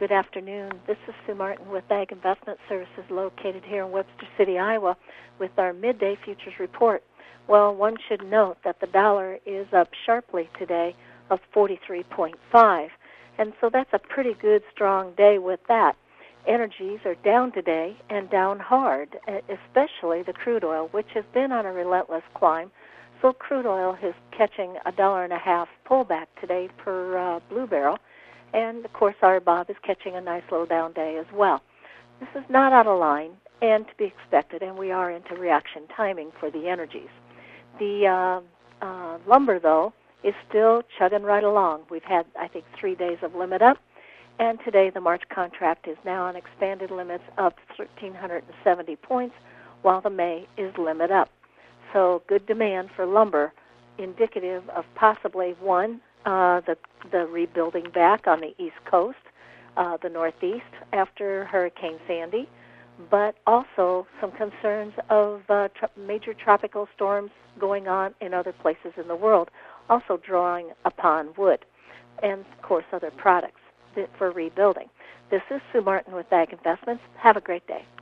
Good afternoon. This is Sue Martin with Ag Investment Services located here in Webster City, Iowa, with our midday futures report. Well, one should note that the dollar is up sharply today of 43.5, and so that's a pretty good, strong day with that. Energies are down today and down hard, especially the crude oil, which has been on a relentless climb. So crude oil is catching $1.50 pullback today per blue barrel. And, of course, our Bob is catching a nice low down day as well. This is not out of line and to be expected, and we are into reaction timing for the energies. The lumber, though, is still chugging right along. We've had, I think, 3 days of limit up, and today the March contract is now on expanded limits up 1,370 points, while the May is limit up. So good demand for lumber, indicative of possibly, one, the rebuilding back on the East Coast, the Northeast after Hurricane Sandy, but also some concerns of major tropical storms going on in other places in the world, also drawing upon wood and, of course, other products for rebuilding. This is Sue Martin with Ag Investments. Have a great day.